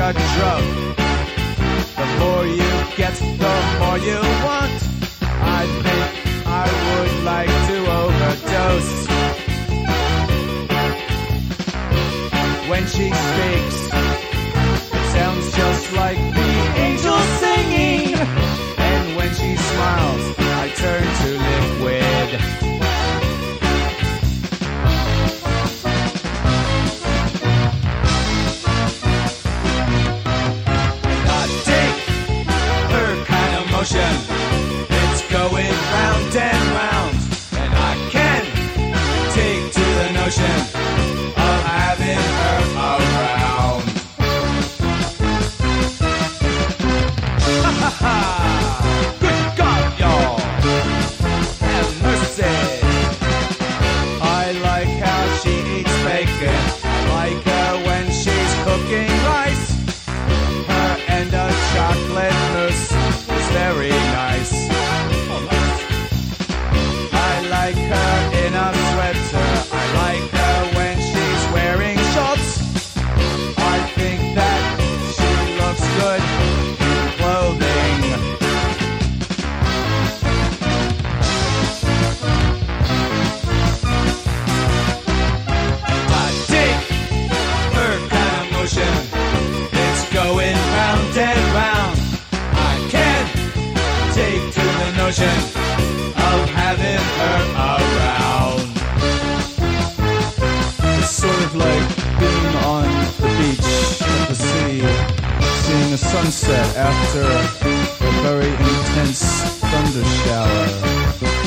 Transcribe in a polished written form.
a drug. The more you get, the more you want. I think I would like to overdose. When she speaks, it sounds just like the angels singing. And when she smiles, I turn to liquid. I dig her kind of motion. It's going round and round. And I can take to the notion of having her around. Ha ha ha! Good God, y'all! Have mercy! I like how she eats bacon. I like her when she's cooking rice. Her and a chocolate mousse is very nice. I like her in a sweater. I like her when she's wearing shorts. I think that she looks good in clothing. I dig her kind of motion. It's going round and round. I can't take to the notion of having her around. It's sort of like being on the beach at the sea, seeing a sunset after a very intense thunder shower.